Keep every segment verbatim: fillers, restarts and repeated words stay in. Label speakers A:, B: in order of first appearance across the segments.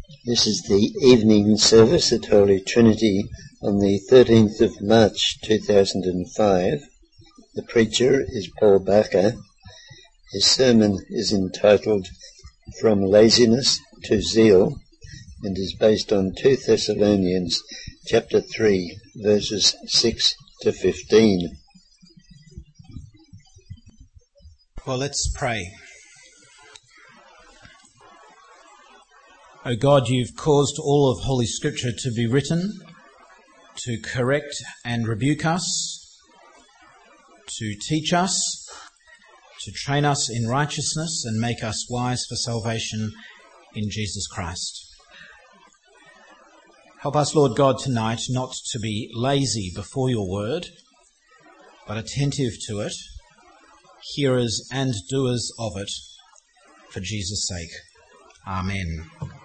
A: This is the evening service at Holy Trinity on the thirteenth of March two thousand five. The preacher is Paul Barker. His sermon is entitled From Laziness to Zeal and is based on two Thessalonians chapter three verses six to fifteen.
B: Well, let's pray. O God, you've caused all of Holy Scripture to be written, to correct and rebuke us, to teach us, to train us in righteousness and make us wise for salvation in Jesus Christ. Help us, Lord God, tonight not to be lazy before your word, but attentive to it, hearers and doers of it, for Jesus' sake. Amen.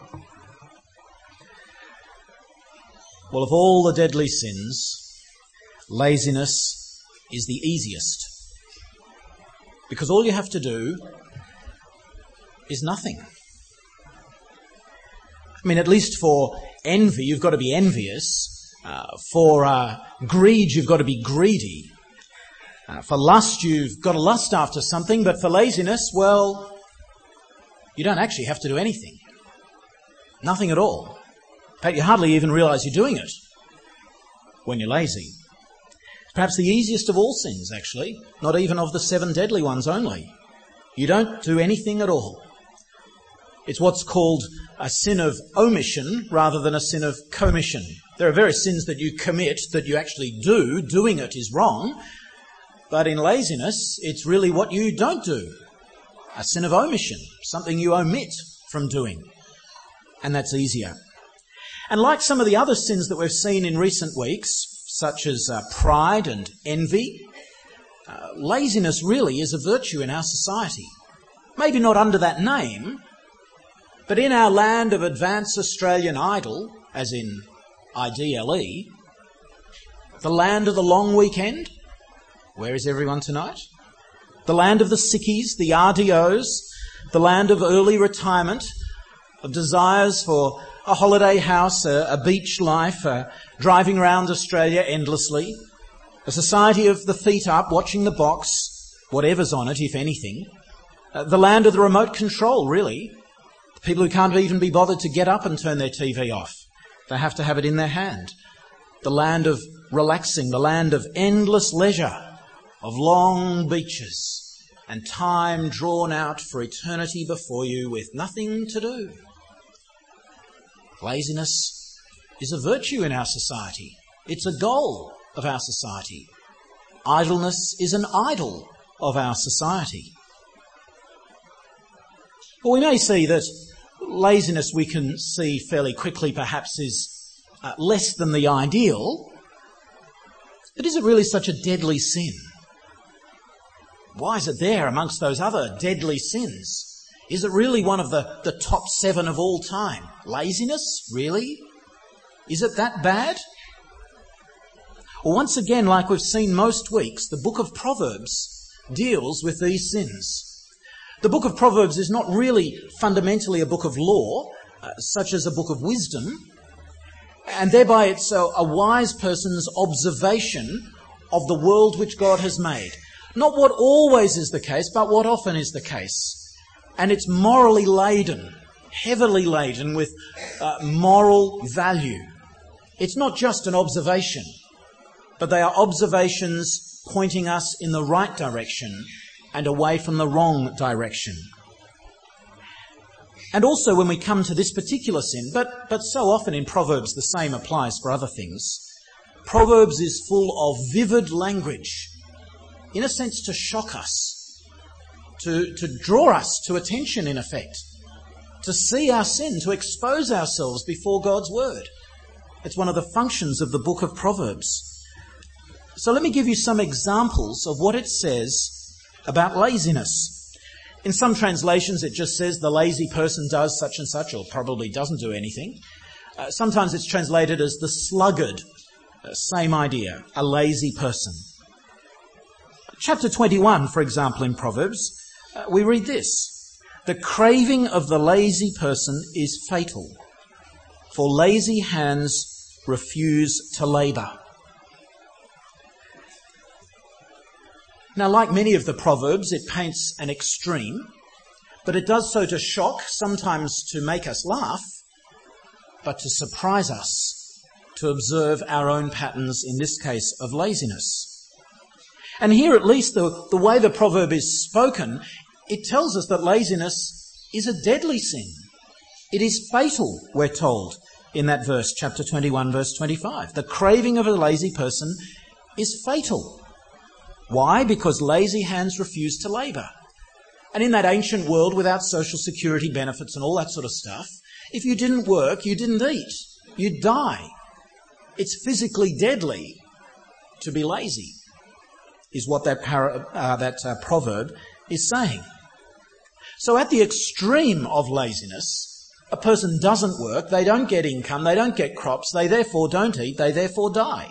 B: Well, of all the deadly sins, laziness is the easiest. Because all you have to do is nothing. I mean, at least for envy, you've got to be envious. Uh, for uh, greed, you've got to be greedy. Uh, for lust, you've got to lust after something. But for laziness, well, you don't actually have to do anything. Nothing at all. In fact, you hardly even realise you're doing it when you're lazy. Perhaps the easiest of all sins, actually, not even of the seven deadly ones only. You don't do anything at all. It's what's called a sin of omission rather than a sin of commission. There are various sins that you commit that you actually do. Doing it is wrong. But in laziness, it's really what you don't do. A sin of omission, something you omit from doing. And that's easier. And like some of the other sins that we've seen in recent weeks, such as uh, pride and envy, uh, laziness really is a virtue in our society. Maybe not under that name, but in our land of advanced Australian idle, as in I D L E, the land of the long weekend, where is everyone tonight? The land of the sickies, the R D Os, the land of early retirement, of desires for a holiday house, a, a beach life, uh, driving around Australia endlessly, a society of the feet up, watching the box, whatever's on it, if anything, uh, the land of the remote control, really, the people who can't even be bothered to get up and turn their T V off. They have to have it in their hand. The land of relaxing, the land of endless leisure, of long beaches, and time drawn out for eternity before you with nothing to do. Laziness is a virtue in our society. It's a goal of our society. Idleness is an idol of our society. Well, we may see that laziness, we can see fairly quickly perhaps, is uh, less than the ideal. But is it really such a deadly sin? Why is it there amongst those other deadly sins? Is it really one of the, the top seven of all time? Laziness? Really? Is it that bad? Well, once again, like we've seen most weeks, the book of Proverbs deals with these sins. The book of Proverbs is not really fundamentally a book of law, uh, such as a book of wisdom, and thereby it's a, a wise person's observation of the world which God has made. Not what always is the case, but what often is the case. And it's morally laden, heavily laden with uh, moral value. It's not just an observation, but they are observations pointing us in the right direction and away from the wrong direction. And also when we come to this particular sin, but, but so often in Proverbs the same applies for other things, Proverbs is full of vivid language, in a sense to shock us. To, to draw us to attention, in effect, to see our sin, to expose ourselves before God's word. It's one of the functions of the book of Proverbs. So let me give you some examples of what it says about laziness. In some translations it just says the lazy person does such and such, or probably doesn't do anything. Uh, sometimes it's translated as the sluggard. Uh, same idea, a lazy person. Chapter twenty-one, for example, in Proverbs, uh, we read this. The craving of the lazy person is fatal. for lazy hands refuse to labour. Now, like many of the Proverbs, it paints an extreme, but it does so to shock, sometimes to make us laugh, but to surprise us, to observe our own patterns, in this case, of laziness. And here, at least, the, the way the proverb is spoken, it tells us that laziness is a deadly sin. It is fatal, we're told in that verse, chapter twenty-one, verse twenty-five. The craving of a lazy person is fatal. Why? Because lazy hands refuse to labour. And in that ancient world, without social security benefits and all that sort of stuff, if you didn't work, you didn't eat. You'd die. It's physically deadly to be lazy, is what that, para, uh, that uh, proverb is saying. So at the extreme of laziness, a person doesn't work, they don't get income, they don't get crops, they therefore don't eat, they therefore die.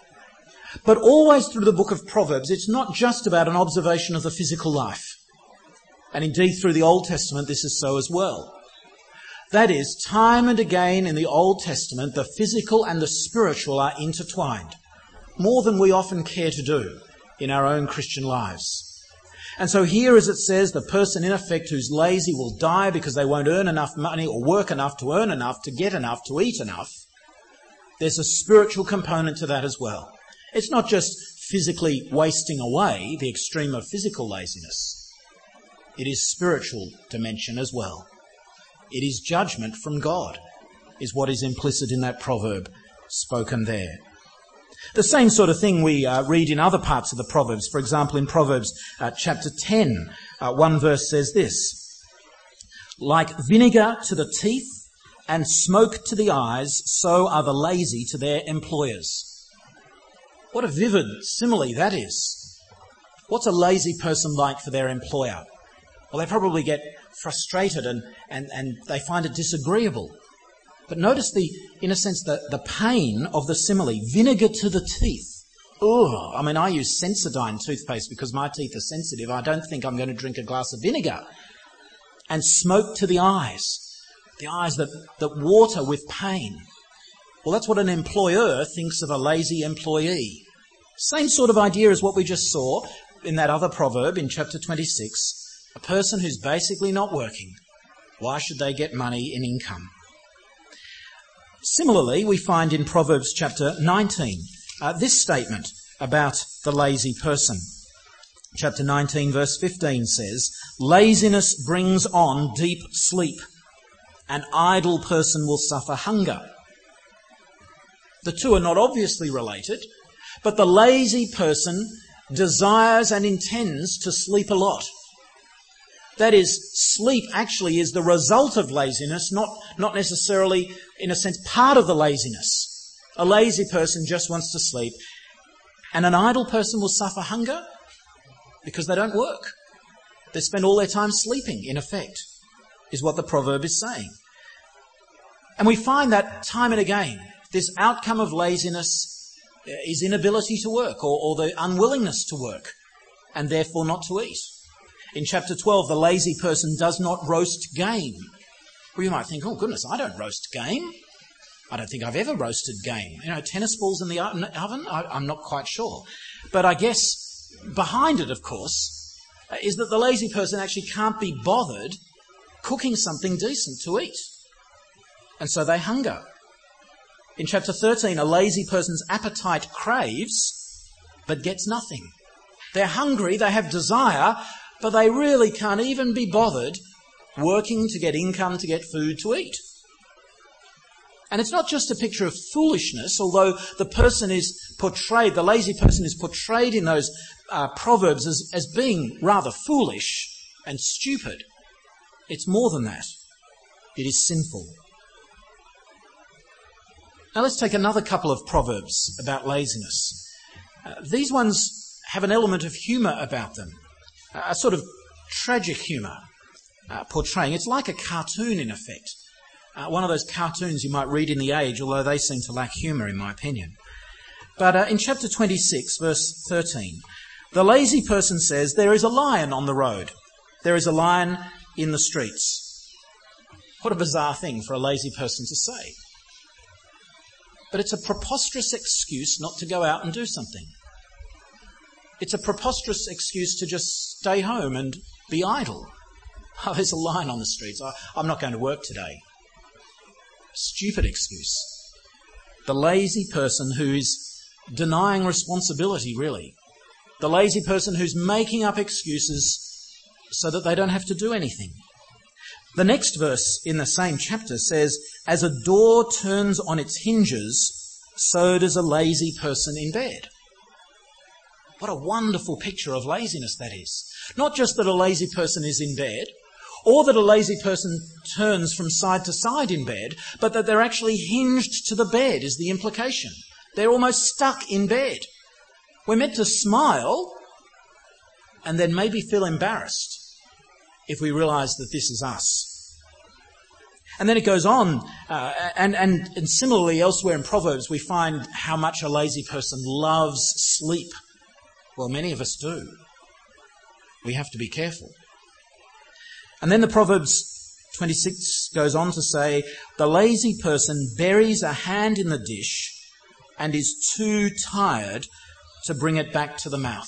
B: But always through the book of Proverbs, it's not just about an observation of the physical life. And indeed, through the Old Testament, this is so as well. That is, time and again in the Old Testament, the physical and the spiritual are intertwined, more than we often care to do in our own Christian lives. And so here, as it says, the person in effect who's lazy will die because they won't earn enough money or work enough to earn enough to get enough to eat enough. There's a spiritual component to that as well. It's not just physically wasting away, the extreme of physical laziness. It is spiritual dimension as well. It is judgment from God, is what is implicit in that proverb spoken there. The same sort of thing we uh, read in other parts of the Proverbs. For example, in Proverbs uh, chapter ten, uh, one verse says this: like vinegar to the teeth and smoke to the eyes, so are the lazy to their employers. What a vivid simile that is. What's a lazy person like for their employer? Well, they probably get frustrated and, and, and they find it disagreeable. But notice the, in a sense, the, the pain of the simile. Vinegar to the teeth. Ugh. I mean, I use Sensodyne toothpaste because my teeth are sensitive. I don't think I'm going to drink a glass of vinegar. And smoke to the eyes. The eyes that, that water with pain. Well, that's what an employer thinks of a lazy employee. Same sort of idea as what we just saw in that other proverb in chapter twenty-six. A person who's basically not working. Why should they get money in income? Similarly, we find in Proverbs chapter nineteen uh, this statement about the lazy person. Chapter nineteen verse fifteen says, laziness brings on deep sleep. An idle person will suffer hunger. The two are not obviously related, but the lazy person desires and intends to sleep a lot. That is, sleep actually is the result of laziness, not, not necessarily, in a sense, part of the laziness. A lazy person just wants to sleep, and an idle person will suffer hunger because they don't work. They spend all their time sleeping, in effect, is what the proverb is saying. And we find that time and again. This outcome of laziness is inability to work or, or the unwillingness to work and therefore not to eat. In chapter twelve, the lazy person does not roast game. Well, you might think, oh goodness, I don't roast game. I don't think I've ever roasted game. You know, tennis balls in the oven? I, I'm not quite sure. But I guess behind it, of course, is that the lazy person actually can't be bothered cooking something decent to eat. And so they hunger. In chapter thirteen, a lazy person's appetite craves, but gets nothing. They're hungry, they have desire, but they really can't even be bothered working to get income, to get food to eat. And it's not just a picture of foolishness, although the person is portrayed, the lazy person is portrayed in those uh, proverbs as, as being rather foolish and stupid. It's more than that. It is sinful. Now let's take another couple of proverbs about laziness. Uh, these ones have an element of humour about them, uh, a sort of tragic humour uh, portraying. It's like a cartoon in effect, uh, one of those cartoons you might read in The Age, although they seem to lack humour in my opinion. But uh, in chapter twenty-six, verse thirteen, the lazy person says, there is a lion on the road. There is a lion in the streets. What a bizarre thing for a lazy person to say. But it's a preposterous excuse not to go out and do something. It's a preposterous excuse to just stay home and be idle. Oh, there's a line on the streets. I, I'm not going to work today. Stupid excuse. The lazy person who is denying responsibility, really. The lazy person who's making up excuses so that they don't have to do anything. The next verse in the same chapter says, as a door turns on its hinges, so does a lazy person in bed. What a wonderful picture of laziness that is. Not just that a lazy person is in bed, or that a lazy person turns from side to side in bed, but that they're actually hinged to the bed is the implication. They're almost stuck in bed. We're meant to smile and then maybe feel embarrassed if we realise that this is us. And then it goes on, uh, and, and, and similarly elsewhere in Proverbs we find how much a lazy person loves sleep. Well, many of us do. We have to be careful. And then the Proverbs twenty-six goes on to say, the lazy person buries a hand in the dish and is too tired to bring it back to the mouth.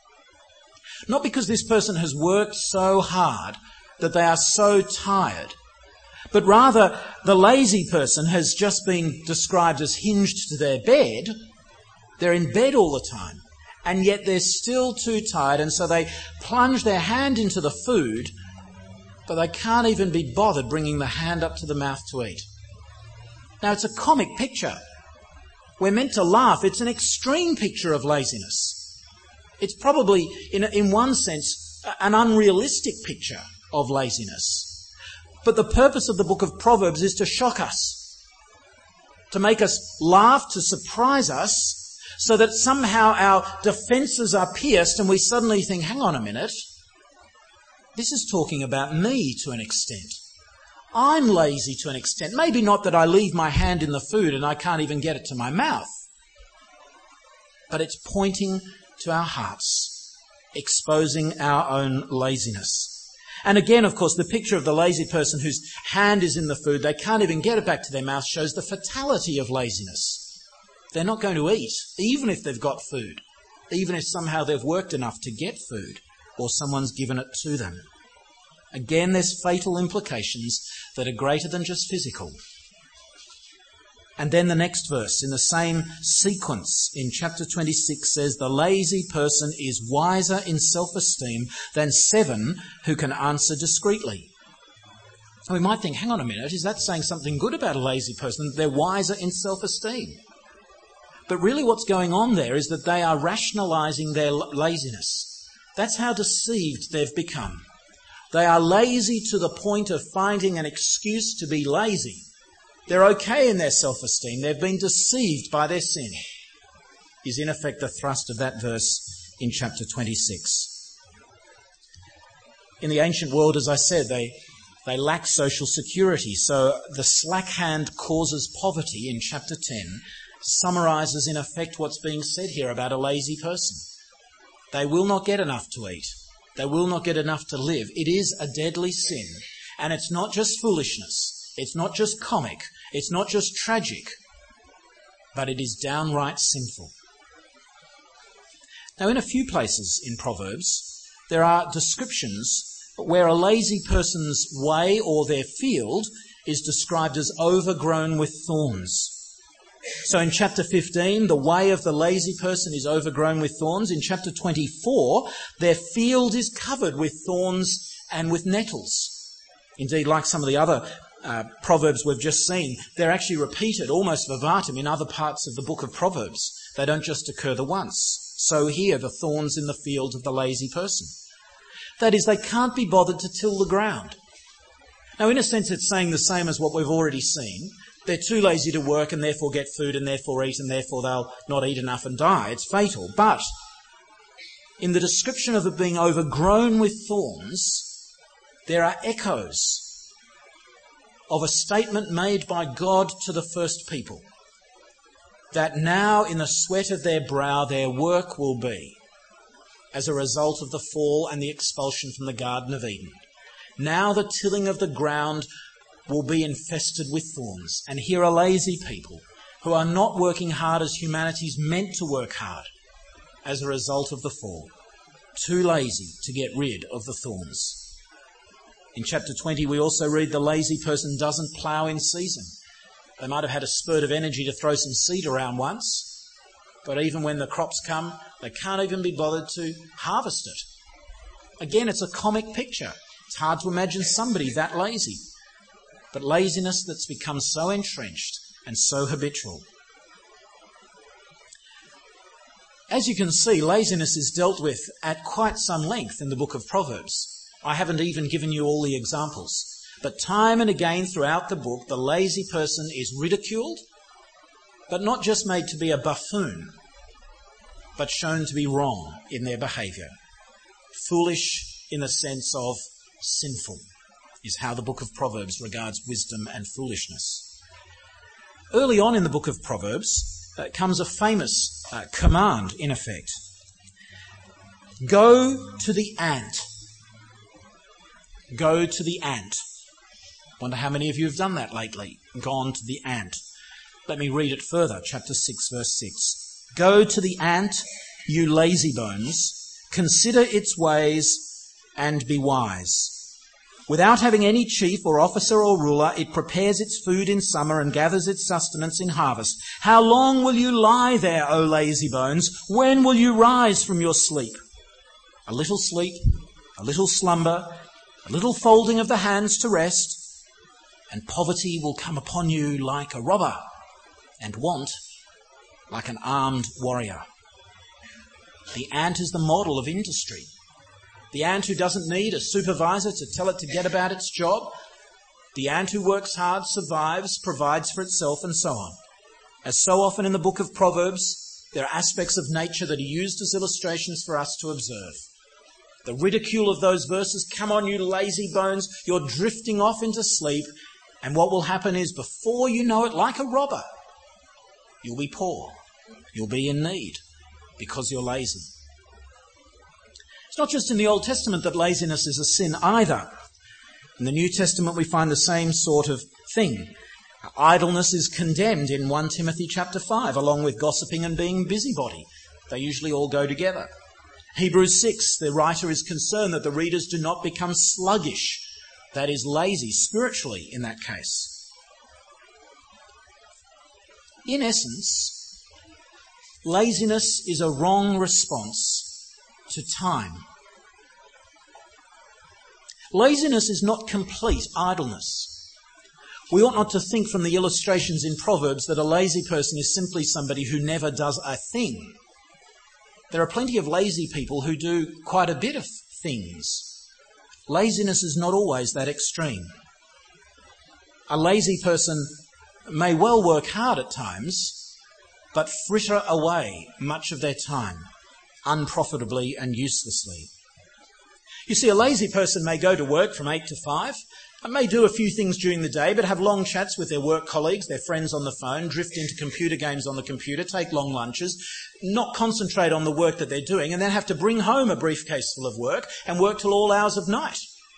B: Not because this person has worked so hard that they are so tired, but rather the lazy person has just been described as hinged to their bed. They're in bed all the time, and yet they're still too tired, and so they plunge their hand into the food, but they can't even be bothered bringing the hand up to the mouth to eat. Now, it's a comic picture. We're meant to laugh. It's an extreme picture of laziness. It's probably, in, in one sense, an unrealistic picture of laziness. But the purpose of the book of Proverbs is to shock us, to make us laugh, to surprise us, so that somehow our defences are pierced and we suddenly think, hang on a minute, this is talking about me to an extent. I'm lazy to an extent. Maybe not that I leave my hand in the food and I can't even get it to my mouth. But it's pointing to our hearts, exposing our own laziness. And again, of course, the picture of the lazy person whose hand is in the food, they can't even get it back to their mouth, shows the fatality of laziness. They're not going to eat, even if they've got food, even if somehow they've worked enough to get food, or someone's given it to them. Again, there's fatal implications that are greater than just physical. And then the next verse in the same sequence in chapter twenty-six says, the lazy person is wiser in self-esteem than seven who can answer discreetly. And we might think, hang on a minute, is that saying something good about a lazy person, that they're wiser in self-esteem? But really what's going on there is that they are rationalising their laziness. That's how deceived they've become. They are lazy to the point of finding an excuse to be lazy. They're okay in their self-esteem. They've been deceived by their sin, is in effect the thrust of that verse in chapter twenty-six. In the ancient world, as I said, they, they lack social security. So the slack hand causes poverty in chapter ten summarises in effect what's being said here about a lazy person. They will not get enough to eat. They will not get enough to live. It is a deadly sin. And it's not just foolishness. It's not just comic. It's not just tragic. But it is downright sinful. Now, in a few places in Proverbs, there are descriptions where a lazy person's way or their field is described as overgrown with thorns. So in chapter fifteen, the way of the lazy person is overgrown with thorns. In chapter twenty-four, their field is covered with thorns and with nettles. Indeed, like some of the other uh, Proverbs we've just seen, they're actually repeated almost verbatim in other parts of the book of Proverbs. They don't just occur the once. So here, the thorns in the field of the lazy person. That is, they can't be bothered to till the ground. Now, in a sense, it's saying the same as what we've already seen. They're too lazy to work and therefore get food and therefore eat and therefore they'll not eat enough and die. It's fatal. But in the description of it being overgrown with thorns, there are echoes of a statement made by God to the first people, that now in the sweat of their brow their work will be as a result of the fall and the expulsion from the Garden of Eden. Now the tilling of the ground will be infested with thorns. And here are lazy people. who are not working hard as humanity's meant to work hard as a result of the fall, too lazy to get rid of the thorns. In chapter twenty, we also read the lazy person doesn't plough in season. They might have had a spurt of energy to throw some seed around once, but even when the crops come, they can't even be bothered to harvest it. Again, it's a comic picture. It's hard to imagine somebody that lazy. But laziness that's become so entrenched and so habitual. As you can see, laziness is dealt with at quite some length in the book of Proverbs. I haven't even given you all the examples. But time and again throughout the book, the lazy person is ridiculed, but not just made to be a buffoon, but shown to be wrong in their behaviour. Foolish in the sense of sinful is how the book of Proverbs regards wisdom and foolishness. Early on in the book of Proverbs uh, comes a famous uh, command, in effect. Go to the ant. Go to the ant. Wonder how many of you have done that lately, gone to the ant. Let me read it further, chapter six, verse six. Go to the ant, you lazy bones, consider its ways and be wise. Without having any chief or officer or ruler, it prepares its food in summer and gathers its sustenance in harvest. How long will you lie there, O lazy bones? When will you rise from your sleep? A little sleep, a little slumber, a little folding of the hands to rest, and poverty will come upon you like a robber, and want like an armed warrior. The ant is the model of industry. The ant who doesn't need a supervisor to tell it to get about its job. The ant who works hard, survives, provides for itself, and so on. As so often in the book of Proverbs, there are aspects of nature that are used as illustrations for us to observe. The ridicule of those verses, come on you lazy bones, you're drifting off into sleep, and what will happen is before you know it, like a robber, you'll be poor, you'll be in need, because you're lazy. It's not just in the Old Testament that laziness is a sin either. In the New Testament we find the same sort of thing. Idleness is condemned in First Timothy chapter five, along with gossiping and being busybody. They usually all go together. Hebrews six, the writer is concerned that the readers do not become sluggish, that is, lazy spiritually in that case. In essence, laziness is a wrong response to time. Laziness is not complete idleness. We ought not to think from the illustrations in Proverbs that a lazy person is simply somebody who never does a thing. There are plenty of lazy people who do quite a bit of things. Laziness is not always that extreme. A lazy person may well work hard at times, but fritter away much of their time unprofitably and uselessly. You see, a lazy person may go to work from eight to five, and may do a few things during the day, but have long chats with their work colleagues, their friends on the phone, drift into computer games on the computer, take long lunches, not concentrate on the work that they're doing, and then have to bring home a briefcase full of work and work till all hours of night.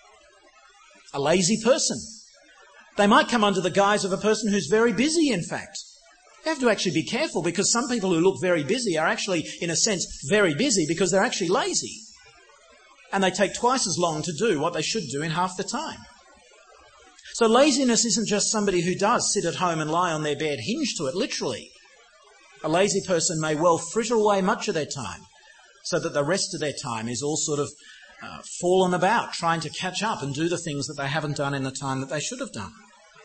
B: A lazy person. They might come under the guise of a person who's very busy, in fact. You have to actually be careful, because some people who look very busy are actually, in a sense, very busy because they're actually lazy. And they take twice as long to do what they should do in half the time. So laziness isn't just somebody who does sit at home and lie on their bed hinged to it, literally. A lazy person may well fritter away much of their time, so that the rest of their time is all sort of uh, fallen about, trying to catch up and do the things that they haven't done in the time that they should have done.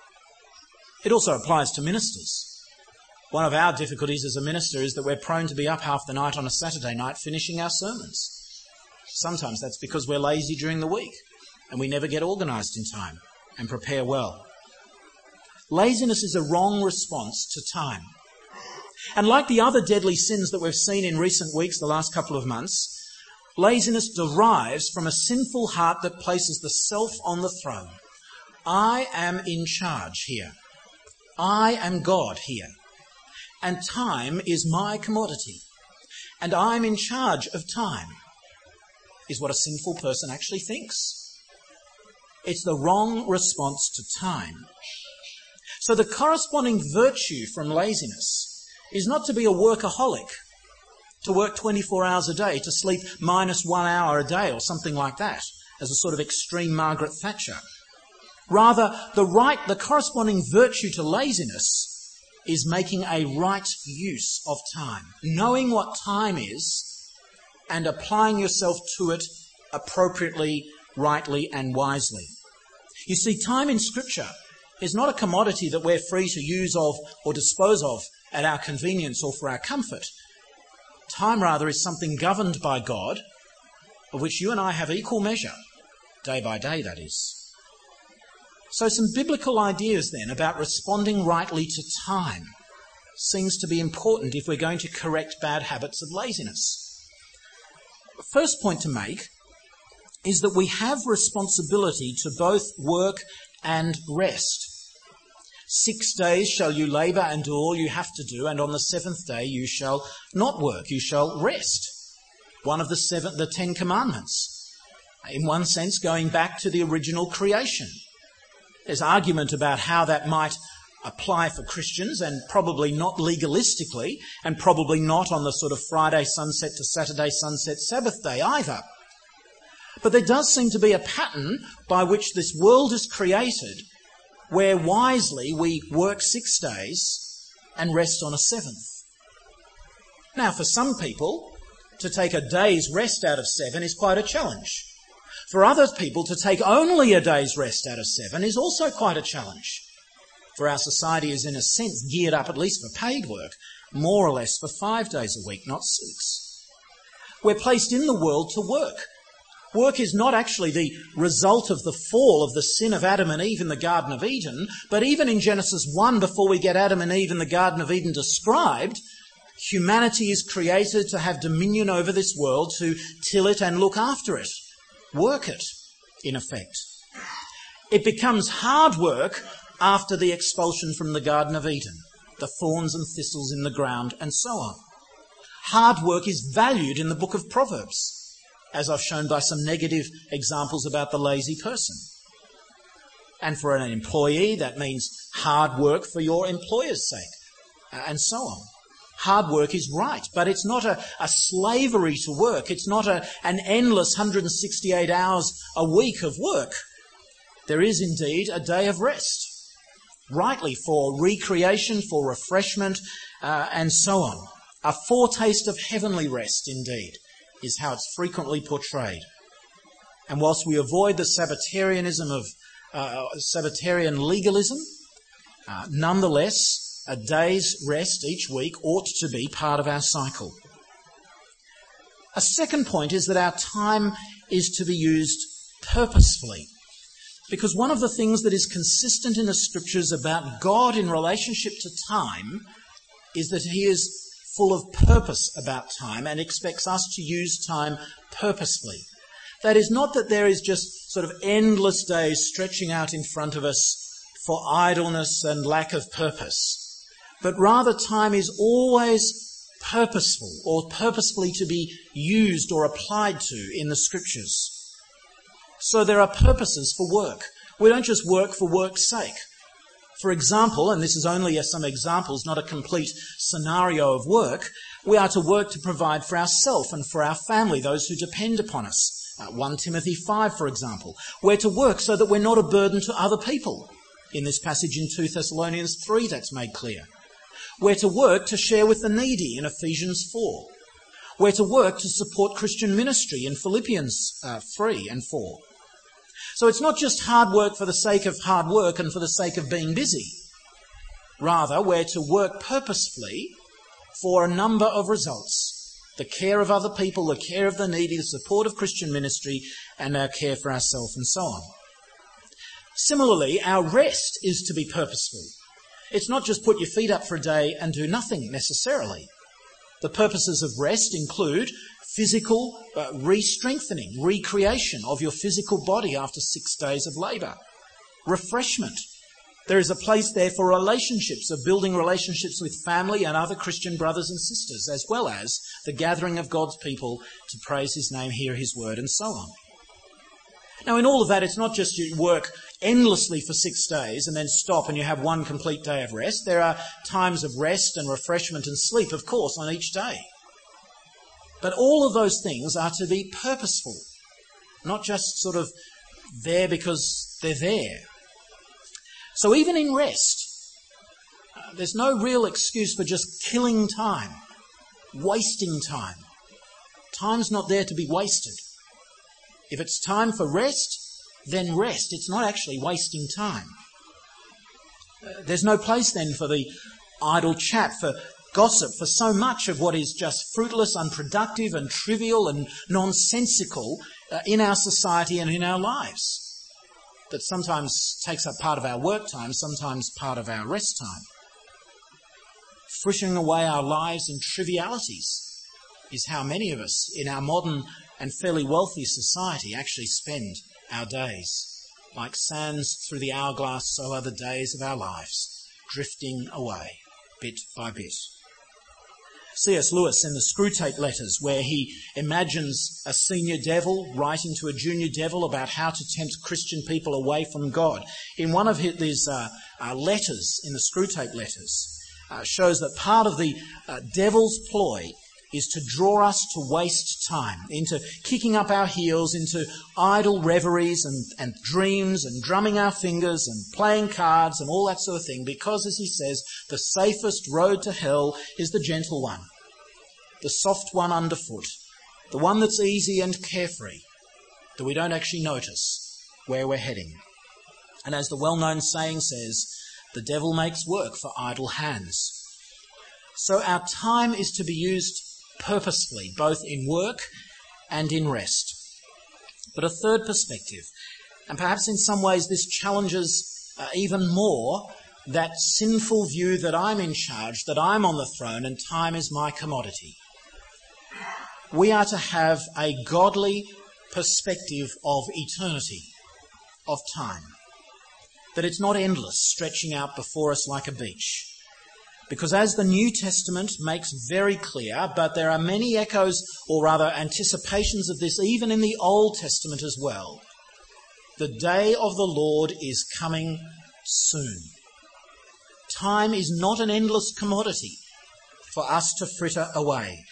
B: It also applies to ministers. One of our difficulties as a minister is that we're prone to be up half the night on a Saturday night finishing our sermons. Sometimes that's because we're lazy during the week and we never get organised in time and prepare well. Laziness is a wrong response to time. And like the other deadly sins that we've seen in recent weeks, the last couple of months, laziness derives from a sinful heart that places the self on the throne. I am in charge here. I am God here. And time is my commodity. And I'm in charge of time, is what a sinful person actually thinks. It's the wrong response to time. So the corresponding virtue from laziness is not to be a workaholic, to work twenty-four hours a day, to sleep minus one hour a day or something like that, as a sort of extreme Margaret Thatcher. Rather, the right, the corresponding virtue to laziness is making a right use of time, knowing what time is and applying yourself to it appropriately, rightly and wisely. You see, time in Scripture is not a commodity that we're free to use of or dispose of at our convenience or for our comfort. Time, rather, is something governed by God, of which you and I have equal measure, day by day, that is. So some biblical ideas then about responding rightly to time seems to be important if we're going to correct bad habits of laziness. The first point to make is that we have responsibility to both work and rest. Six days shall you labour and do all you have to do, and on the seventh day you shall not work, you shall rest. One of the seven, the Ten Commandments. In one sense, going back to the original creation. There's argument about how that might apply for Christians, and probably not legalistically, and probably not on the sort of Friday sunset to Saturday sunset Sabbath day either. But there does seem to be a pattern by which this world is created, where wisely we work six days and rest on a seventh. Now, for some people, to take a day's rest out of seven is quite a challenge. For other people, to take only a day's rest out of seven is also quite a challenge. For our society is in a sense geared up, at least for paid work, more or less for five days a week, not six. We're placed in the world to work. Work is not actually the result of the fall of the sin of Adam and Eve in the Garden of Eden, but even in Genesis one, before we get Adam and Eve in the Garden of Eden described, humanity is created to have dominion over this world, to till it and look after it. Work it, in effect. It becomes hard work after the expulsion from the Garden of Eden, the thorns and thistles in the ground, and so on. Hard work is valued in the book of Proverbs, as I've shown by some negative examples about the lazy person. And for an employee, that means hard work for your employer's sake, and so on. Hard work is right, but it's not a, a slavery to work. It's not a, an endless one hundred sixty-eight hours a week of work. There is indeed a day of rest, rightly for recreation, for refreshment, uh, and so on. A foretaste of heavenly rest, indeed, is how it's frequently portrayed. And whilst we avoid the Sabbatarianism of uh, Sabbatarian legalism, uh, nonetheless, a day's rest each week ought to be part of our cycle. A second point is that our time is to be used purposefully. Because one of the things that is consistent in the Scriptures about God in relationship to time is that he is full of purpose about time and expects us to use time purposefully. That is not that there is just sort of endless days stretching out in front of us for idleness and lack of purpose. But rather time is always purposeful or purposefully to be used or applied to in the Scriptures. So there are purposes for work. We don't just work for work's sake. For example, and this is only some examples, not a complete scenario of work, we are to work to provide for ourselves and for our family, those who depend upon us. Uh, First Timothy five, for example. We're to work so that we're not a burden to other people. In this passage in Second Thessalonians three, that's made clear. We're to work to share with the needy in Ephesians four. We're to work to support Christian ministry in Philippians uh, three and four. So it's not just hard work for the sake of hard work and for the sake of being busy. Rather, we're to work purposefully for a number of results. The care of other people, the care of the needy, the support of Christian ministry, and our care for ourselves and so on. Similarly, our rest is to be purposeful. It's not just put your feet up for a day and do nothing necessarily. The purposes of rest include physical uh, re-strengthening, recreation of your physical body after six days of labour. Refreshment. There is a place there for relationships, of building relationships with family and other Christian brothers and sisters, as well as the gathering of God's people to praise his name, hear his word, and so on. Now, in all of that, it's not just you work endlessly for six days and then stop and you have one complete day of rest. There are times of rest and refreshment and sleep, of course, on each day. But all of those things are to be purposeful, not just sort of there because they're there. So even in rest, uh, there's no real excuse for just killing time, wasting time. Time's not there to be wasted. If it's time for rest, then rest. It's not actually wasting time. Uh, there's no place then for the idle chat, for gossip, for so much of what is just fruitless, unproductive and trivial and nonsensical uh, in our society and in our lives. That sometimes takes up part of our work time, sometimes part of our rest time. Frittering away our lives in trivialities is how many of us in our modern and fairly wealthy society actually spend our days. Like sands through the hourglass, so are the days of our lives, drifting away, bit by bit. C S Lewis in the Screwtape Letters, where he imagines a senior devil writing to a junior devil about how to tempt Christian people away from God. In one of his uh, uh, letters, in the Screwtape Letters, uh, shows that part of the uh, devil's ploy is to draw us to waste time, into kicking up our heels, into idle reveries and, and dreams and drumming our fingers and playing cards and all that sort of thing, because, as he says, the safest road to hell is the gentle one, the soft one underfoot, the one that's easy and carefree, that we don't actually notice where we're heading. And as the well-known saying says, the devil makes work for idle hands. So our time is to be used purposefully, both in work and in rest. But a third perspective, and perhaps in some ways this challenges uh, even more that sinful view that I'm in charge, that I'm on the throne and time is my commodity. We are to have a godly perspective of eternity, of time. That it's not endless, stretching out before us like a beach. Because as the New Testament makes very clear, but there are many echoes, or rather anticipations of this even in the Old Testament as well, the day of the Lord is coming soon. Time is not an endless commodity for us to fritter away.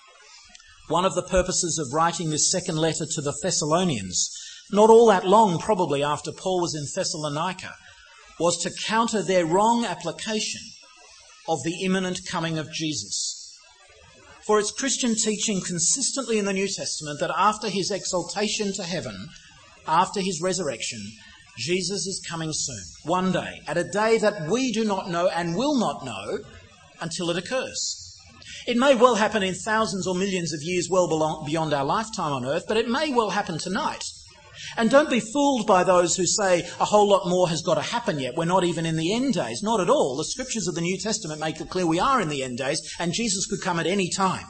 B: One of the purposes of writing this second letter to the Thessalonians, not all that long probably after Paul was in Thessalonica, was to counter their wrong application of the imminent coming of Jesus. For it's Christian teaching consistently in the New Testament that after his exaltation to heaven, after his resurrection, Jesus is coming soon, one day, at a day that we do not know and will not know until it occurs. It may well happen in thousands or millions of years well beyond our lifetime on earth, but it may well happen tonight. And don't be fooled by those who say a whole lot more has got to happen yet. We're not even in the end days. Not at all. The scriptures of the New Testament make it clear we are in the end days and Jesus could come at any time.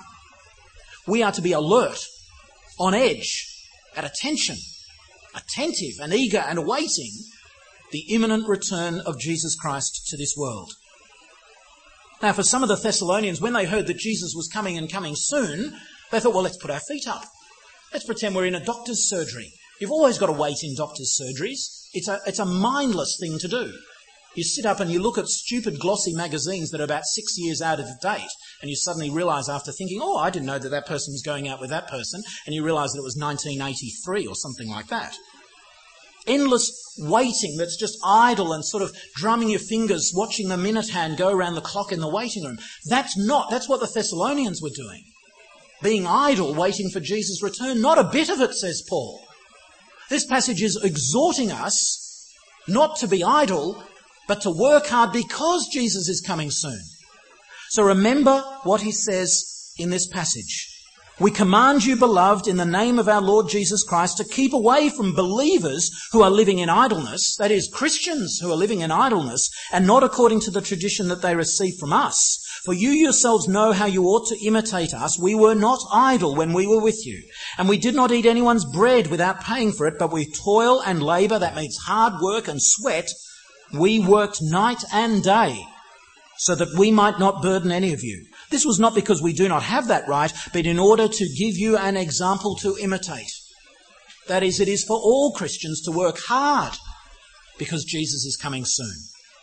B: We are to be alert, on edge, at attention, attentive and eager and awaiting the imminent return of Jesus Christ to this world. Now, for some of the Thessalonians, when they heard that Jesus was coming and coming soon, they thought, well, let's put our feet up. Let's pretend we're in a doctor's surgery. You've always got to wait in doctors' surgeries. It's a, it's a mindless thing to do. You sit up and you look at stupid glossy magazines that are about six years out of date, and you suddenly realise after thinking, oh, I didn't know that that person was going out with that person, and you realise that it was nineteen eighty-three or something like that. Endless waiting that's just idle and sort of drumming your fingers, watching the minute hand go around the clock in the waiting room. That's not, that's what the Thessalonians were doing. Being idle, waiting for Jesus' return. Not a bit of it, says Paul. This passage is exhorting us not to be idle, but to work hard because Jesus is coming soon. So remember what he says in this passage. We command you, beloved, in the name of our Lord Jesus Christ, to keep away from believers who are living in idleness, that is, Christians who are living in idleness, and not according to the tradition that they receive from us. For you yourselves know how you ought to imitate us. We were not idle when we were with you, and we did not eat anyone's bread without paying for it, but with toil and labour, that means hard work and sweat, we worked night and day, so that we might not burden any of you. This was not because we do not have that right, but in order to give you an example to imitate. That is, it is for all Christians to work hard, because Jesus is coming soon.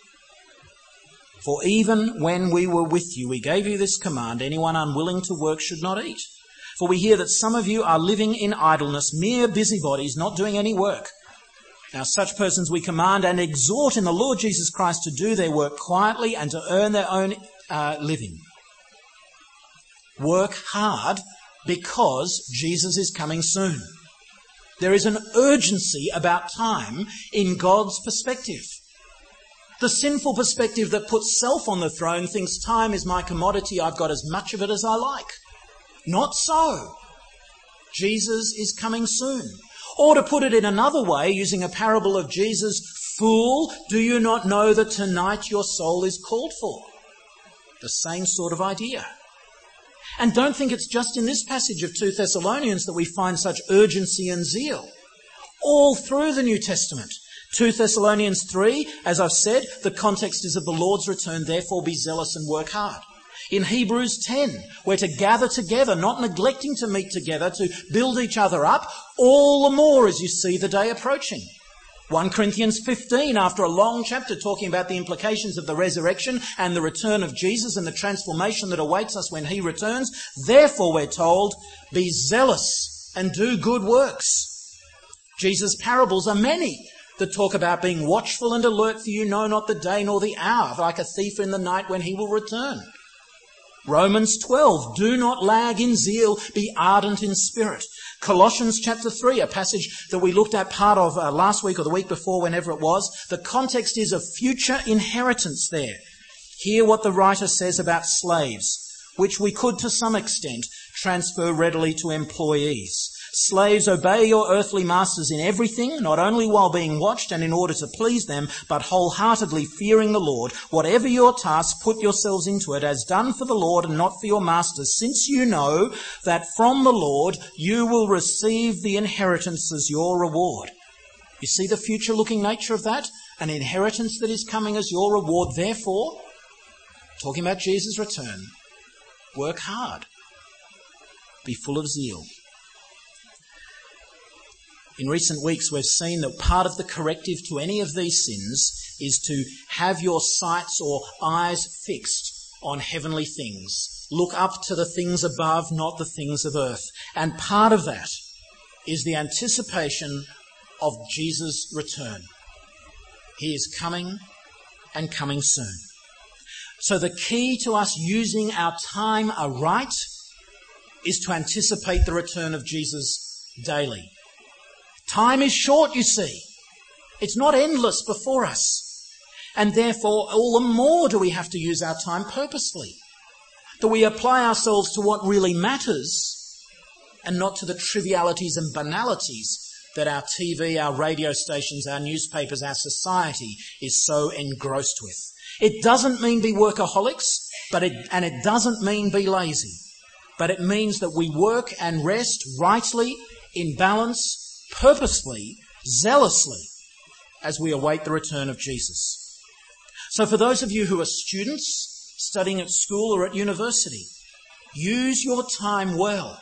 B: For even when we were with you, we gave you this command: anyone unwilling to work should not eat. For we hear that some of you are living in idleness, mere busybodies, not doing any work. Now such persons we command and exhort in the Lord Jesus Christ to do their work quietly and to earn their own uh, living. Work hard because Jesus is coming soon. There is an urgency about time in God's perspective. The sinful perspective that puts self on the throne thinks time is my commodity, I've got as much of it as I like. Not so. Jesus is coming soon. Or to put it in another way, using a parable of Jesus, fool, do you not know that tonight your soul is called for? The same sort of idea. And don't think it's just in this passage of Second Thessalonians that we find such urgency and zeal. All through the New Testament. Second Thessalonians three, as I've said, the context is of the Lord's return, therefore be zealous and work hard. In Hebrews ten, we're to gather together, not neglecting to meet together, to build each other up, all the more as you see the day approaching. First Corinthians fifteen, after a long chapter talking about the implications of the resurrection and the return of Jesus and the transformation that awaits us when he returns, therefore we're told, be zealous and do good works. Jesus' parables are many that talk about being watchful and alert, for you know not the day nor the hour, like a thief in the night when he will return. Romans twelve, do not lag in zeal, be ardent in spirit. Colossians chapter three, a passage that we looked at part of uh, last week or the week before, whenever it was. The context is of future inheritance there. Hear what the writer says about slaves, which we could to some extent transfer readily to employees. Slaves, obey your earthly masters in everything, not only while being watched and in order to please them, but wholeheartedly fearing the Lord. Whatever your task, put yourselves into it as done for the Lord and not for your masters, since you know that from the Lord you will receive the inheritance as your reward. You see the future-looking nature of that? An inheritance that is coming as your reward. Therefore, talking about Jesus' return, work hard. Be full of zeal. In recent weeks, we've seen that part of the corrective to any of these sins is to have your sights or eyes fixed on heavenly things. Look up to the things above, not the things of earth. And part of that is the anticipation of Jesus' return. He is coming and coming soon. So the key to us using our time aright is to anticipate the return of Jesus daily. Time is short, you see. It's not endless before us. And therefore, all the more do we have to use our time purposefully. That we apply ourselves to what really matters and not to the trivialities and banalities that our T V, our radio stations, our newspapers, our society is so engrossed with. It doesn't mean be workaholics, but it, and it doesn't mean be lazy. But it means that we work and rest rightly, in balance, purposefully, zealously, as we await the return of Jesus. So for those of you who are students, studying at school or at university, use your time well.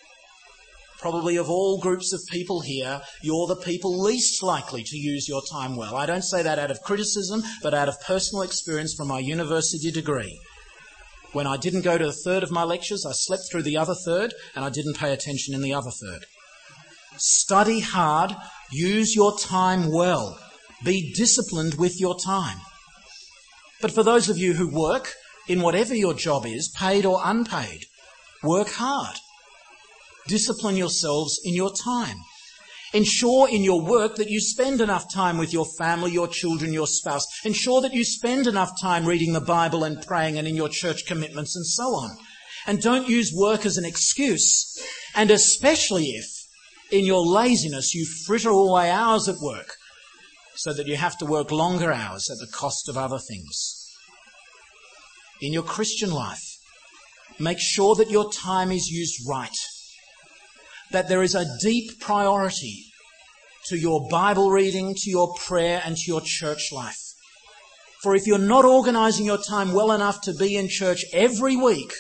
B: Probably of all groups of people here, you're the people least likely to use your time well. I don't say that out of criticism, but out of personal experience from my university degree. When I didn't go to a third of my lectures, I slept through the other third, and I didn't pay attention in the other third. Study hard, use your time well, be disciplined with your time. But for those of you who work, in whatever your job is, paid or unpaid, work hard. Discipline yourselves in your time. Ensure in your work that you spend enough time with your family, your children, your spouse. Ensure that you spend enough time reading the Bible and praying and in your church commitments and so on. And don't use work as an excuse, and especially if in your laziness you fritter away hours at work so that you have to work longer hours at the cost of other things. In your Christian life, make sure that your time is used right, that there is a deep priority to your Bible reading, to your prayer and to your church life. For if you're not organising your time well enough to be in church every week,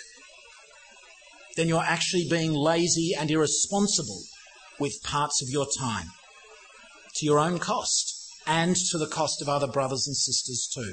B: then you're actually being lazy and irresponsible with parts of your time, to your own cost. and to the cost of other brothers and sisters too.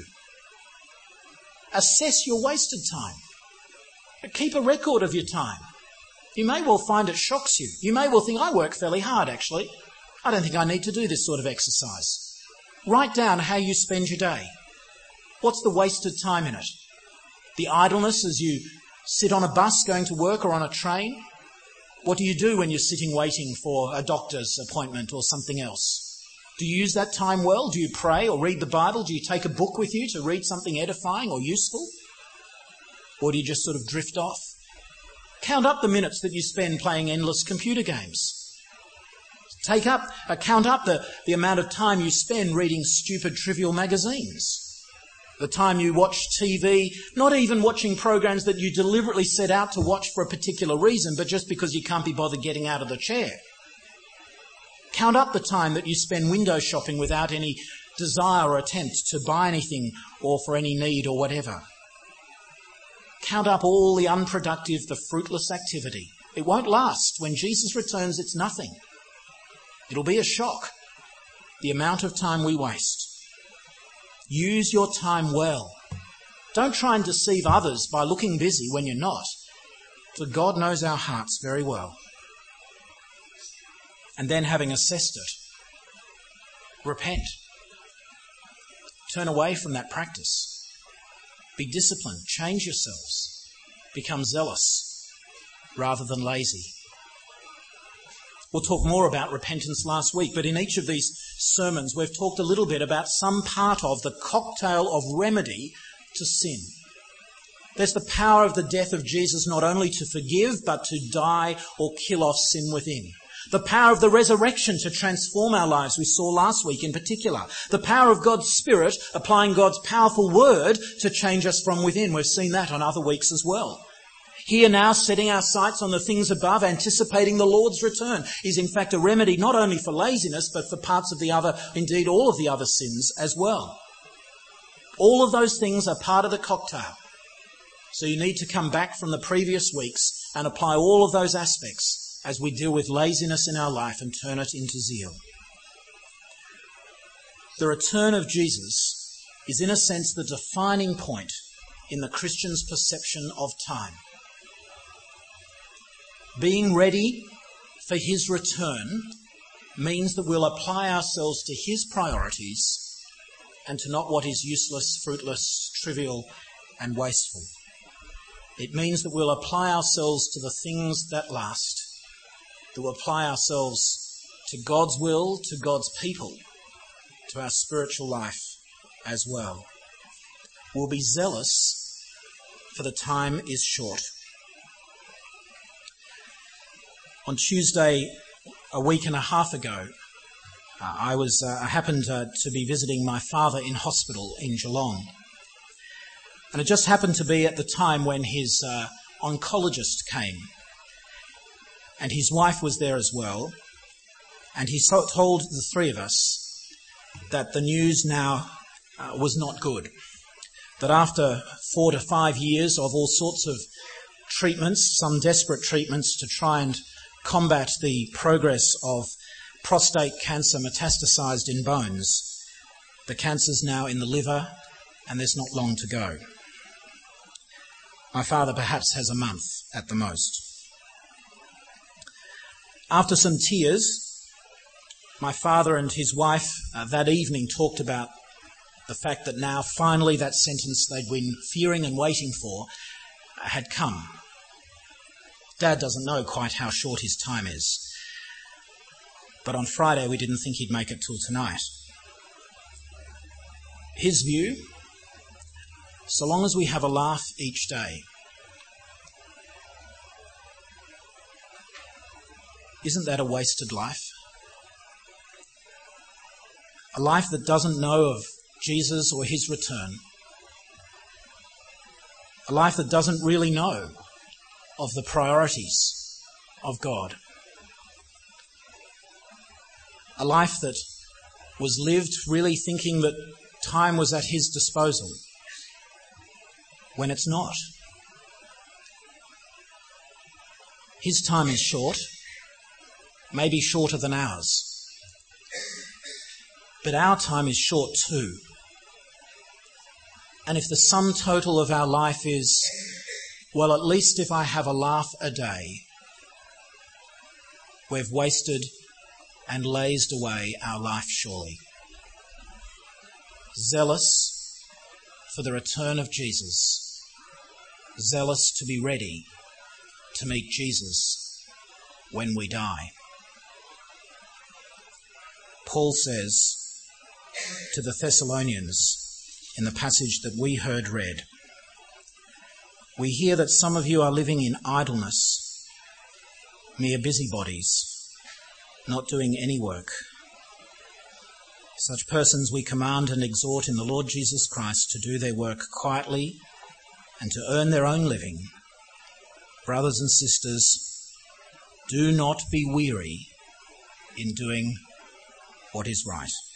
B: Assess your wasted time. Keep a record of your time. You may well find it shocks you. You may well think, I work fairly hard actually. I don't think I need to do this sort of exercise. Write down how you spend your day. What's the wasted time in it? The idleness as you sit on a bus going to work or on a train? What do you do when you're sitting waiting for a doctor's appointment or something else? Do you use that time well? Do you pray or read the Bible? Do you take a book with you to read something edifying or useful? Or do you just sort of drift off? Count up the minutes that you spend playing endless computer games. Take up, uh, count up the, the amount of time you spend reading stupid trivial magazines. The time you watch T V, not even watching programs that you deliberately set out to watch for a particular reason, but just because you can't be bothered getting out of the chair. Count up the time that you spend window shopping without any desire or attempt to buy anything or for any need or whatever. Count up all the unproductive, the fruitless activity. It won't last. When Jesus returns, it's nothing. It'll be a shock, the amount of time we waste. Use your time well. Don't try and deceive others by looking busy when you're not, for God knows our hearts very well. And then, having assessed it, repent. Turn away from that practice. Be disciplined. Change yourselves. Become zealous rather than lazy. We'll talk more about repentance last week, but in each of these sermons we've talked a little bit about some part of the cocktail of remedy to sin. There's the power of the death of Jesus not only to forgive, but to die or kill off sin within. The power of the resurrection to transform our lives, we saw last week in particular. The power of God's Spirit applying God's powerful word to change us from within. We've seen that on other weeks as well. Here now, setting our sights on the things above, anticipating the Lord's return, is in fact a remedy not only for laziness, but for parts of the other, indeed all of the other sins as well. All of those things are part of the cocktail. So you need to come back from the previous weeks and apply all of those aspects as we deal with laziness in our life and turn it into zeal. The return of Jesus is in a sense the defining point in the Christian's perception of time. Being ready for his return means that we'll apply ourselves to his priorities and to not what is useless, fruitless, trivial and wasteful. It means that we'll apply ourselves to the things that last, that we'll apply ourselves to God's will, to God's people, to our spiritual life as well. We'll be zealous, for the time is short. On Tuesday, a week and a half ago, uh, I was uh, I happened uh, to be visiting my father in hospital in Geelong. And it just happened to be at the time when his uh, oncologist came. And his wife was there as well. And he so- told the three of us that the news now uh, was not good. That after four to five years of all sorts of treatments, some desperate treatments to try and combat the progress of prostate cancer metastasized in bones, the cancer's now in the liver and there's not long to go. My father perhaps has a month at the most. After some tears, my father and his wife uh, that evening talked about the fact that now finally that sentence they'd been fearing and waiting for uh, had come. Dad doesn't know quite how short his time is. But on Friday we didn't think he'd make it till tonight. His view, so long as we have a laugh each day, isn't that a wasted life? A life that doesn't know of Jesus or his return. A life that doesn't really know of the priorities of God. A life that was lived really thinking that time was at his disposal, when it's not. His time is short, maybe shorter than ours. But our time is short too. And if the sum total of our life is, well, at least if I have a laugh a day, we've wasted and lazed away our life surely. Zealous for the return of Jesus, zealous to be ready to meet Jesus when we die. Paul says to the Thessalonians in the passage that we heard read, "We hear that some of you are living in idleness, mere busybodies, not doing any work. Such persons we command and exhort in the Lord Jesus Christ to do their work quietly and to earn their own living. Brothers and sisters, do not be weary in doing what is right."